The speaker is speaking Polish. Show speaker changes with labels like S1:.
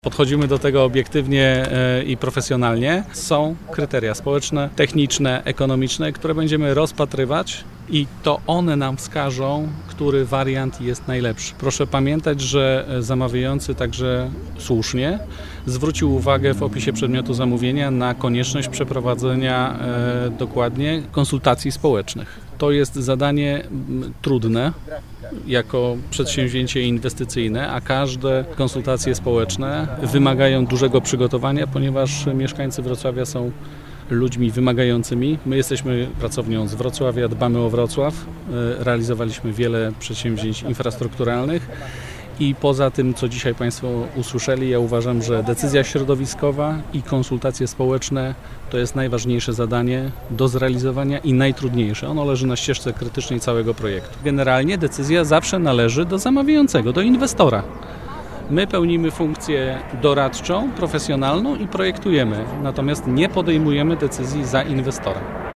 S1: Podchodzimy do tego obiektywnie i profesjonalnie. Są kryteria społeczne, techniczne, ekonomiczne, które będziemy rozpatrywać i to one nam wskażą, który wariant jest najlepszy. Proszę pamiętać, że zamawiający także słusznie zwrócił uwagę w opisie przedmiotu zamówienia na konieczność przeprowadzenia dokładnie konsultacji społecznych. To jest zadanie trudne jako przedsięwzięcie inwestycyjne, a każde konsultacje społeczne wymagają dużego przygotowania, ponieważ mieszkańcy Wrocławia są ludźmi wymagającymi. My jesteśmy pracownią z Wrocławia, dbamy o Wrocław, realizowaliśmy wiele przedsięwzięć infrastrukturalnych i poza tym, co dzisiaj Państwo usłyszeli, ja uważam, że decyzja środowiskowa i konsultacje społeczne to jest najważniejsze zadanie do zrealizowania i najtrudniejsze. Ono leży na ścieżce krytycznej całego projektu. Generalnie decyzja zawsze należy do zamawiającego, do inwestora. My pełnimy funkcję doradczą, profesjonalną i projektujemy, natomiast nie podejmujemy decyzji za inwestora.